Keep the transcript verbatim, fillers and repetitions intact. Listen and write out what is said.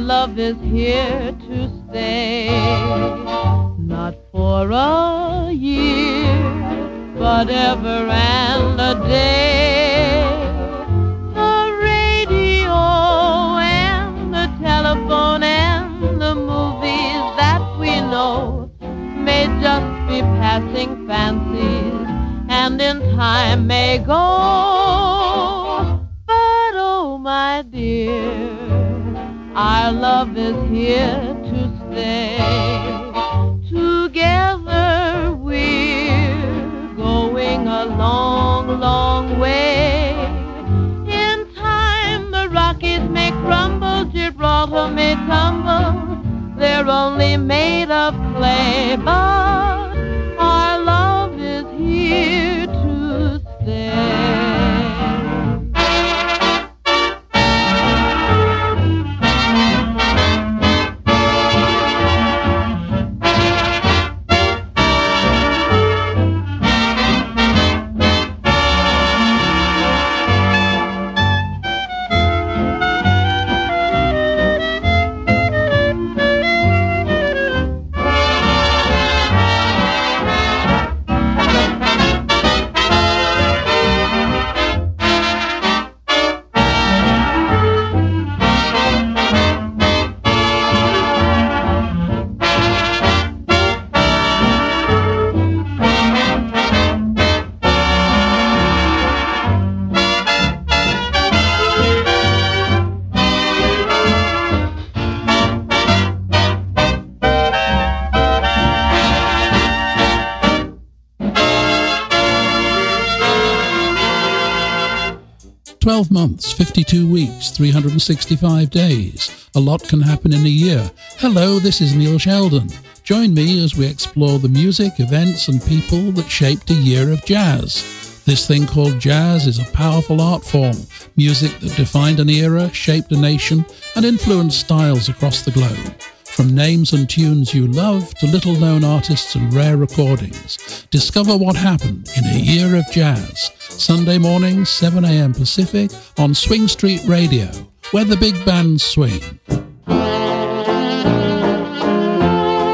love is here to stay. Not for a year, but ever and a day. The radio and the telephone and the movies that we know may just be passing fancies, and in time may go. But oh my dear, our love is here to stay. Together we're going a long, long way. In time the Rockies may crumble, Gibraltar may tumble, they're only made of clay, but our love is here to stay. twelve months, fifty-two weeks, three hundred sixty-five days. A lot can happen in a year. Hello, this is Neil Sheldon. Join me as we explore the music, events and people that shaped a year of jazz. This thing called jazz is a powerful art form, music that defined an era, shaped a nation and influenced styles across the globe. From names and tunes you love to little-known artists and rare recordings, discover what happened in a year of jazz. Sunday mornings, seven a.m. Pacific on Swing Street Radio, where the big bands swing.